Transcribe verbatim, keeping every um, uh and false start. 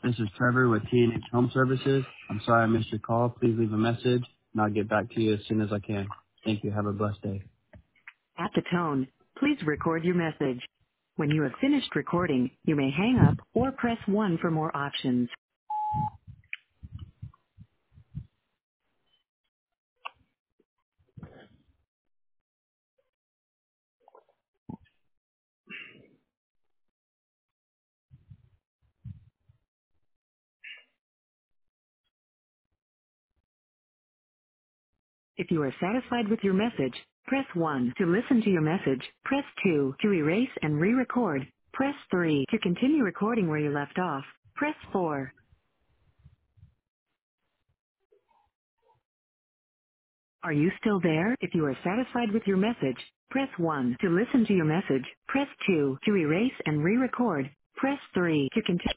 This is Trevor with T and H Home Services. I'm sorry I missed your call. Please leave a message, and I'll get back to you as soon as I can. Thank you. Have a blessed day. At the tone, please record your message. When you have finished recording, you may hang up or press one for more options. If you are satisfied with your message, press one. To listen to your message, press two. To erase and re-record, press three. To continue recording where you left off, press four. Are you still there? If you are satisfied with your message, press one. To listen to your message, press two. To erase and re-record, press three. To continue